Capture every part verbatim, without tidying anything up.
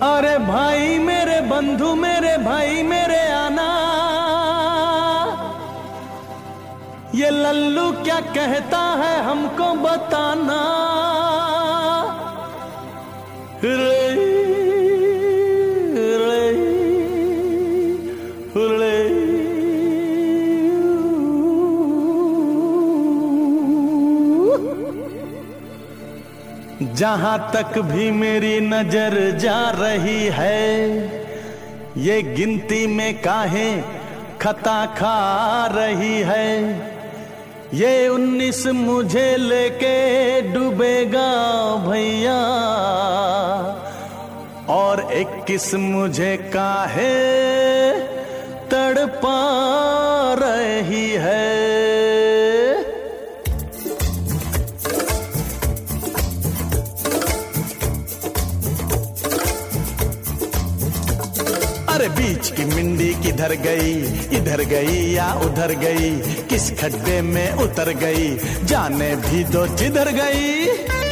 अरे भाई मेरे बंधु मेरे भाई मेरे आना, ये लल्लू क्या कहता है हमको बताना। रे रे रे जहां तक भी मेरी नजर जा रही है, ये गिनती में काहे खता खा रही है। ये उन्नीस मुझे लेके डूबेगा भैया, और इक्कीस मुझे काहे तड़पा रही है। अरे बीच की मिंडी किधर गई, इधर गई या उधर गई, किस खड्डे में उतर गई, जाने भी दो जिधर गई।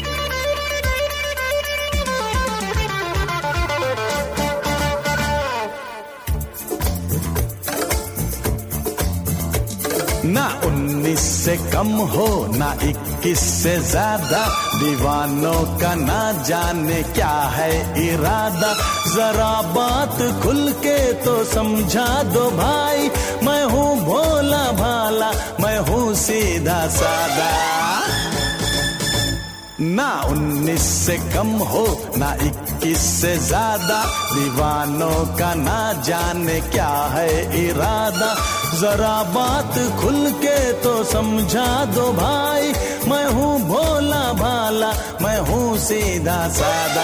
ना उन्नीस से कम हो ना इक्कीस से ज्यादा, दीवानों का ना जाने क्या है इरादा। जरा बात खुल के तो समझा दो भाई, मैं हूँ भोला भाला, मैं हूँ सीधा सादा। ना उन्नीस से कम हो ना इक्कीस से ज्यादा, दीवानों का ना जाने क्या है इरादा। जरा बात खुल के तो समझा दो भाई, मैं हूँ भोला भाला, मैं हूँ सीधा सादा।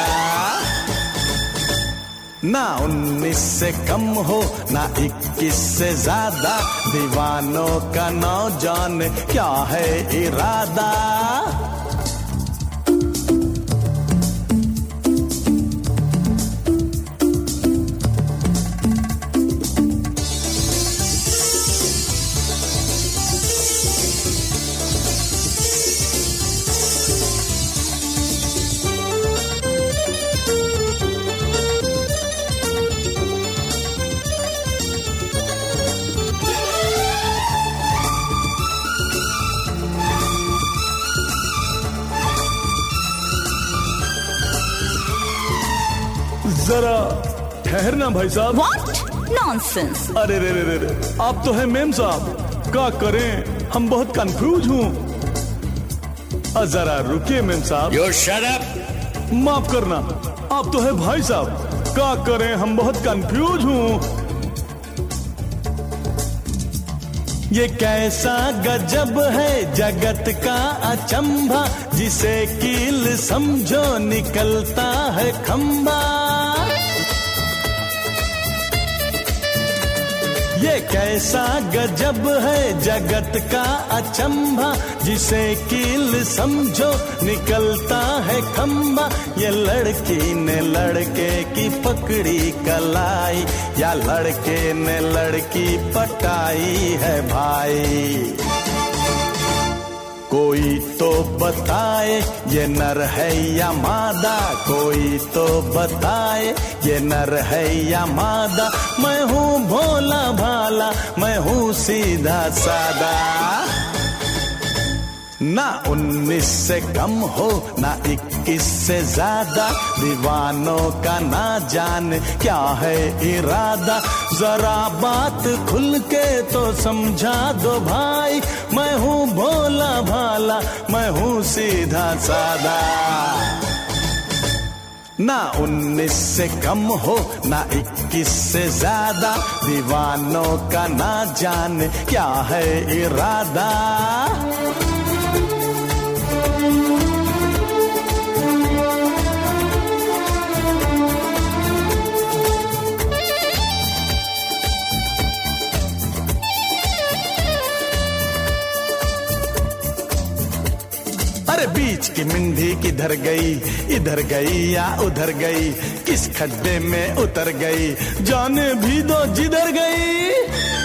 ना उन्नीस से कम हो ना इक्कीस से ज्यादा, दीवानों का ना जाने क्या है इरादा। जरा ठहरना भाई साहब। What nonsense! अरे रे रे रे रे, आप तो है मेम साहब, क्या करें हम बहुत कंफ्यूज हूँ। जरा रुकिए मेम साहब। You shut up! माफ करना, आप तो है भाई साहब, क्या करें हम बहुत कंफ्यूज हूँ। ये कैसा गजब है जगत का अचंभा, जिसे कील समझो निकलता है खंबा। ये कैसा गजब है जगत का अचंभा, जिसे कील समझो निकलता है खंबा। ये लड़की ने लड़के की पकड़ी कलाई, या लड़के ने लड़की पटाई है भाई। कोई तो बताए ये नर है या मादा, कोई तो बताए ये नर है या मादा। मैं हूँ भोला भाला, मैं हूँ सीधा सादा। ना उन्नीस से कम हो ना इक्कीस से ज्यादा, दीवानों का ना जाने क्या है इरादा। जरा बात खुल के तो समझा दो भाई, मैं हूँ भोला भाला, मैं हूँ सीधा सादा। ना उन्नीस से कम हो ना इक्कीस से ज्यादा, दीवानों का ना जाने क्या है इरादा। अरे बीच की मिंडी किधर गई, इधर गई या उधर गई, किस खड्डे में उतर गई, जाने भी दो जिधर गई।